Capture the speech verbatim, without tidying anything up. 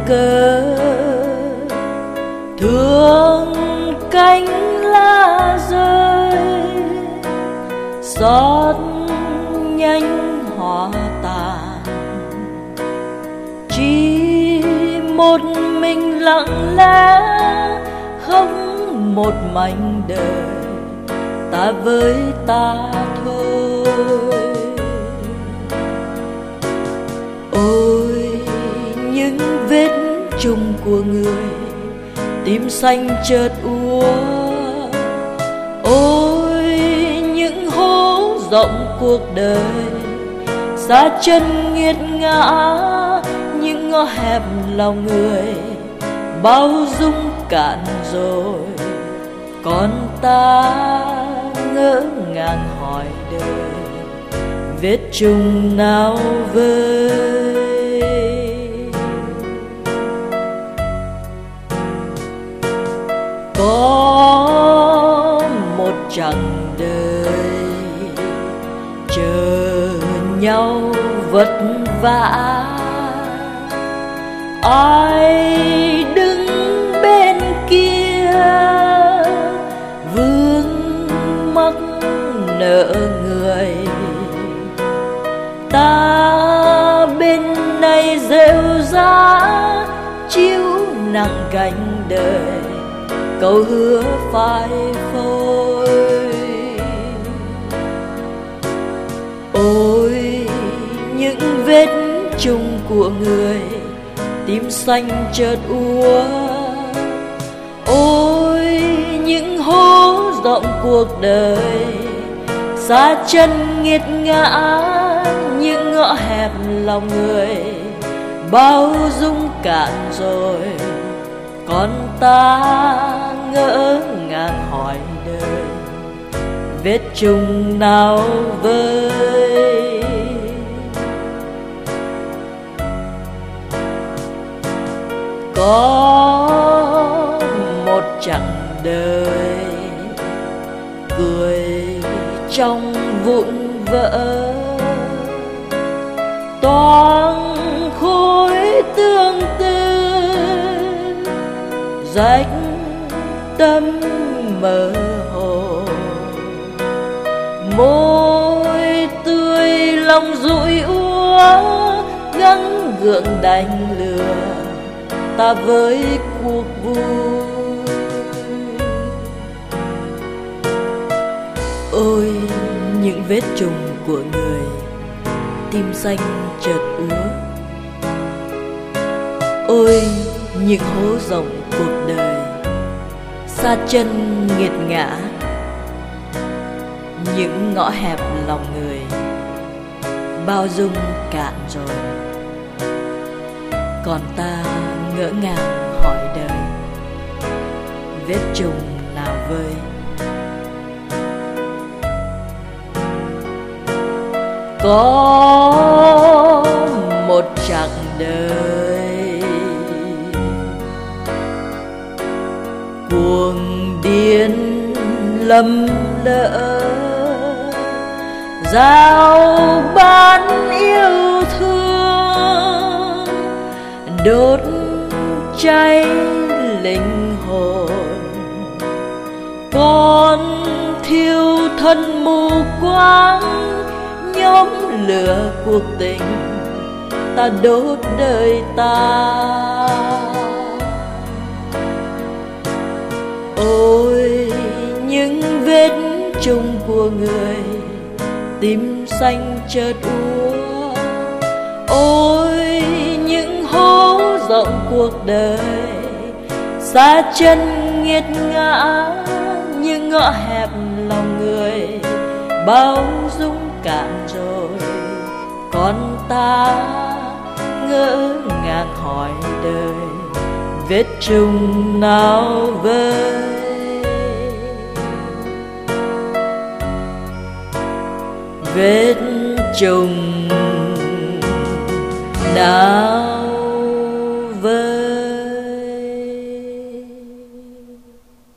cớ. Thương cánh lá rơi, xót nhanh hoa tàn, chỉ một mình lặng lẽ không một mảnh đời ta với ta thôi. Ôi những vết trùng của người, tim xanh chợt úa. Ôi những hố rộng cuộc đời, xa chân nghiệt ngã. Những ngõ hẹp lòng người, bao dung cạn rồi. Còn ta ngỡ ngàng hỏi đời, vết trùng nào vơi. Có một chặng đời chờ nhau vất vả, ai đứng bên kia vương mắc nợ người. Ta bên này rêu rã chiếu nặng gánh đời, câu hứa phai phôi. Ôi những vết trùng của người, tim xanh chợt úa. Ôi những hố rộng cuộc đời, xa chân nghiệt ngã. Những ngõ hẹp lòng người, bao dung cạn rồi. Còn ta ngỡ ngàng hỏi đời, vết trùng nào vơi. Có một chặng đời cười trong vụn vỡ, toang khối tương tư rách tâm mơ hồ. Môi tươi lòng dụi úa, gắng gượng đành lừa ta với cuộc vui. Ôi những vết trùng của người, tim xanh chợt úa. Ôi những hố rộng cuộc đời, xa chân nghiệt ngã. Những ngõ hẹp lòng người, bao dung cạn rồi. Còn ta ngỡ ngàng hỏi đời, vết trùng nào vơi. Có một chặng đời cuồng điên lầm lỡ, giao bán yêu thương, đốt cháy linh hồn. Con thiêu thân mù quáng, nhóm lửa cuộc tình ta đốt đời ta. Ôi những vết trùng của người, tim xanh chợt úa. Ôi những hố rộng cuộc đời, xa chân nghiệt ngã. Những ngõ hẹp lòng người, bao dung cạn rồi. Còn ta ngỡ ngàng hỏi đời, vết trùng nào vơi. Vết trùng nào